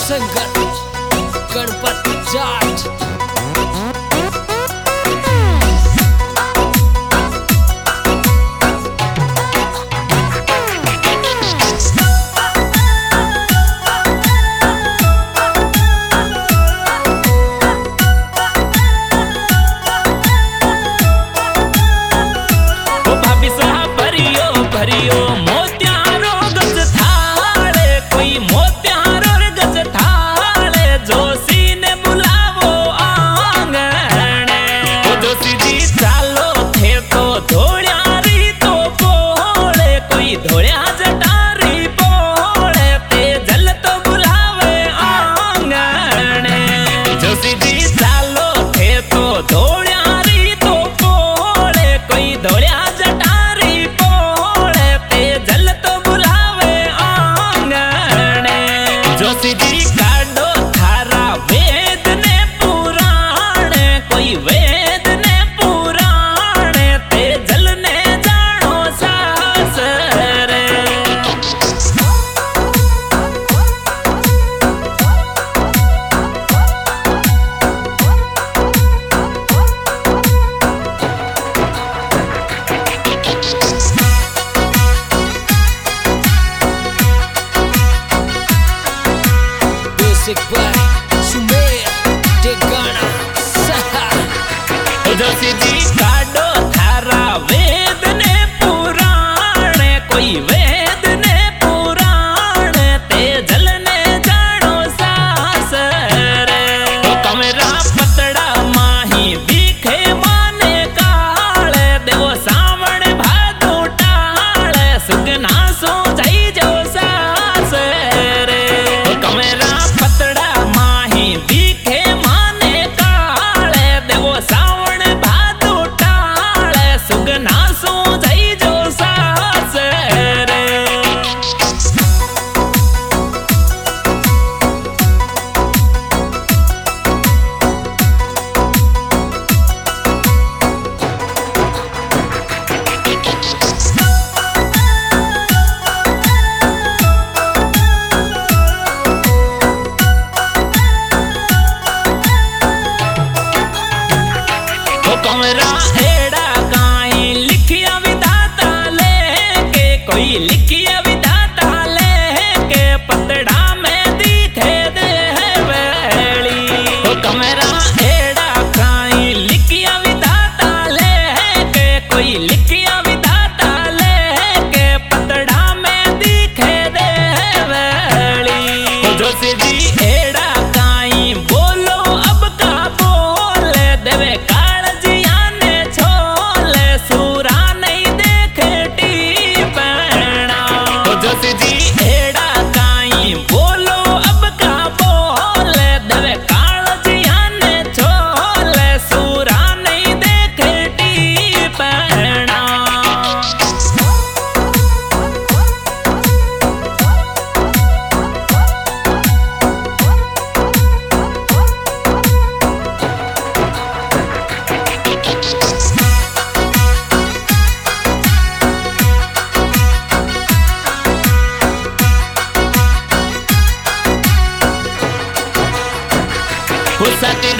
संगत गणपत जाट। भरियो मोत्यारो गज थाले, कोई मोत्यारो गज थाले, जोशी ने बुलावो आंगणे। जोशी जी चालो थे तो धोड़ियारी तो बोले, कोई धोड़िया जटारी बोले, ते जल तो बुलावे आंगणे। जोशी जी चालो थे तो धोड़ियारी तो बोले, कोई धोड़िया जोशी जी काढो थारा वेद ने पुराण, कोई वेद ने पुराण, ते जल ने जानो सासरे। जोशी जी काढो थारा वेद ने पुराण, कोई वेद ने पुराण, ते जल ने जानो सासरे। तो कमरा पतड़ा माही दिखे माने काले, देवो सावण भादो टाले, सुगना सो जाई जो सासरे। तो कमरा पतड़ा माही दिखे माने काले, देवो सावण सुगना सो जाई जो सासरे। कमरा एड़ा काई लिखिया विधाता लेके, कोई लिखिया विधाता लेके, पतड़ा में दिखे दे वेली। तो कमरा एड़ा काई लिखिया विधाता लेके, कोई लिखिया विधाता लेके, पतड़ा में दिखे दे वेली। जोशी जी एड़ा काई बोलो अब का बोले, देवे जोशी जी एड़ा काई बोलो अब का बोले, दवे कालजिया ने छोले, सूरा नहीं देखती पहना। सती